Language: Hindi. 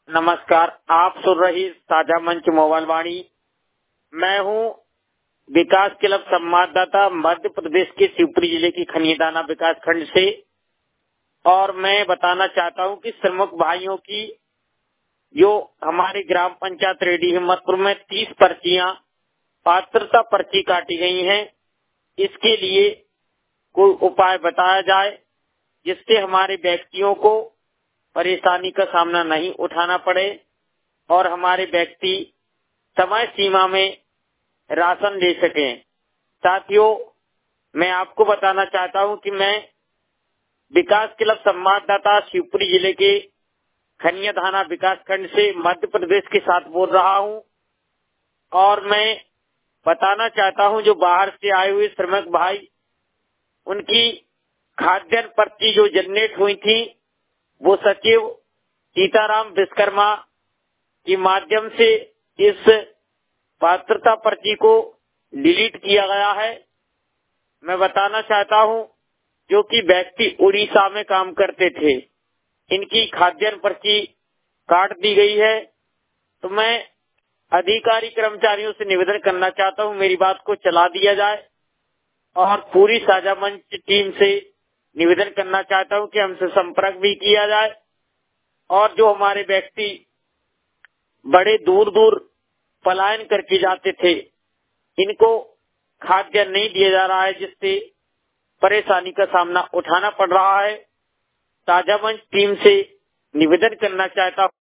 नमस्कार, आप सुन रही साझा मंच मोबाइल वाणी। मैं हूं विकास क्लब संवाददाता मध्य प्रदेश के शिवपुरी जिले की खनियादाना विकास खंड से। और मैं बताना चाहता हूं कि श्रमिक भाइयों की जो हमारे ग्राम पंचायत रेडी हिम्मतपुर में 30 पर्चियां पात्रता पर्ची काटी गई हैं। इसके लिए कोई उपाय बताया जाए जिससे हमारे व्यक्तियों को परेशानी का सामना नहीं उठाना पड़े और हमारे व्यक्ति समय सीमा में राशन ले सकें। साथियों, मैं आपको बताना चाहता हूं कि मैं विकास क्लब संवाददाता शिवपुरी जिले के खनियादाना विकास खंड से मध्य प्रदेश के साथ बोल रहा हूं। और मैं बताना चाहता हूं जो बाहर से आए हुए श्रमिक भाई, उनकी खाद्यान्न पर्ची जो जनरेट हुई थी वो सचिव सीताराम विश्वकर्मा के माध्यम से इस पात्रता पर्ची को डिलीट किया गया है। मैं बताना चाहता हूं जो कि व्यक्ति उड़ीसा में काम करते थे, इनकी खाद्यान्न पर्ची काट दी गई है। तो मैं अधिकारी कर्मचारियों से निवेदन करना चाहता हूं मेरी बात को चला दिया जाए और पूरी साझा मंच टीम से निवेदन करना चाहता हूं कि हमसे संपर्क भी किया जाए। और जो हमारे व्यक्ति बड़े दूर दूर पलायन करके जाते थे, इनको खाद्यान्न नहीं दिया जा रहा है, जिससे परेशानी का सामना उठाना पड़ रहा है। साझा मंच टीम से निवेदन करना चाहता हूं